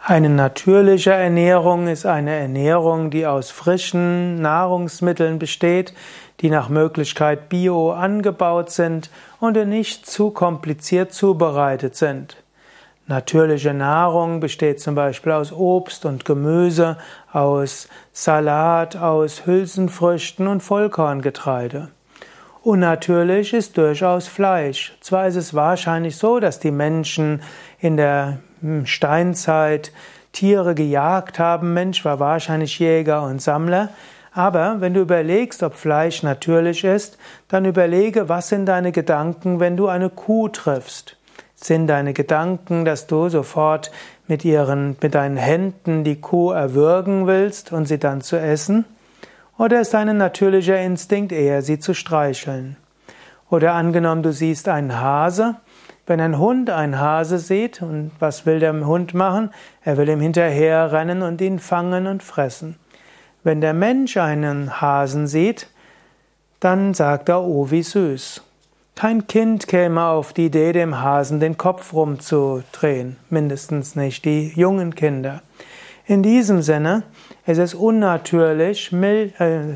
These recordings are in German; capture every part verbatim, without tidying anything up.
Eine natürliche Ernährung ist eine Ernährung, die aus frischen Nahrungsmitteln besteht, die nach Möglichkeit bio angebaut sind und die nicht zu kompliziert zubereitet sind. Natürliche Nahrung besteht zum Beispiel aus Obst und Gemüse, aus Salat, aus Hülsenfrüchten und Vollkorngetreide. Unnatürlich ist durchaus Fleisch. Zwar ist es wahrscheinlich so, dass die Menschen in der Steinzeit Tiere gejagt haben. Mensch war wahrscheinlich Jäger und Sammler. Aber wenn du überlegst, ob Fleisch natürlich ist, dann überlege, was sind deine Gedanken, wenn du eine Kuh triffst? Sind deine Gedanken, dass du sofort mit ihren, mit deinen Händen die Kuh erwürgen willst und sie dann zu essen? Oder ist dein natürlicher Instinkt eher, sie zu streicheln? Oder angenommen, du siehst einen Hase. Wenn ein Hund einen Hase sieht, und was will der Hund machen? Er will ihm hinterherrennen und ihn fangen und fressen. Wenn der Mensch einen Hasen sieht, dann sagt er, oh, wie süß. Kein Kind käme auf die Idee, dem Hasen den Kopf rumzudrehen, mindestens nicht die jungen Kinder. In diesem Sinne ist es unnatürlich, Mil- äh,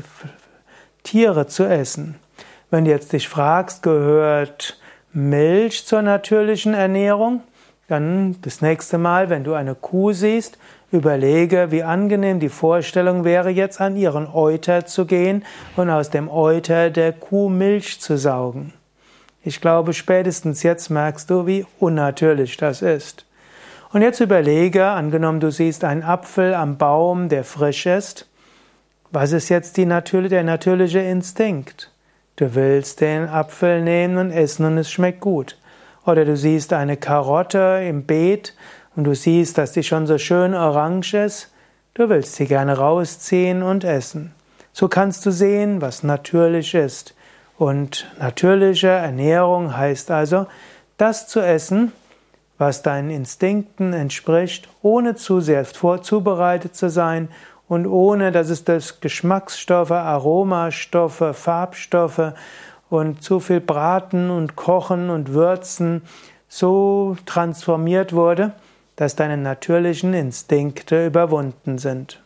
Tiere zu essen. Wenn du jetzt dich fragst, gehört Milch zur natürlichen Ernährung? Dann das nächste Mal, wenn du eine Kuh siehst, überlege, wie angenehm die Vorstellung wäre, jetzt an ihren Euter zu gehen und aus dem Euter der Kuh Milch zu saugen. Ich glaube, spätestens jetzt merkst du, wie unnatürlich das ist. Und jetzt überlege, angenommen, du siehst einen Apfel am Baum, der frisch ist. Was ist jetzt die natürliche, der natürliche Instinkt? Du willst den Apfel nehmen und essen und es schmeckt gut. Oder du siehst eine Karotte im Beet und du siehst, dass die schon so schön orange ist. Du willst sie gerne rausziehen und essen. So kannst du sehen, was natürlich ist. Und natürliche Ernährung heißt also, das zu essen, was deinen Instinkten entspricht, ohne zu sehr vorzubereitet zu sein und ohne, dass es durch Geschmacksstoffe, Aromastoffe, Farbstoffe und zu viel Braten und Kochen und Würzen so transformiert wurde, dass deine natürlichen Instinkte überwunden sind.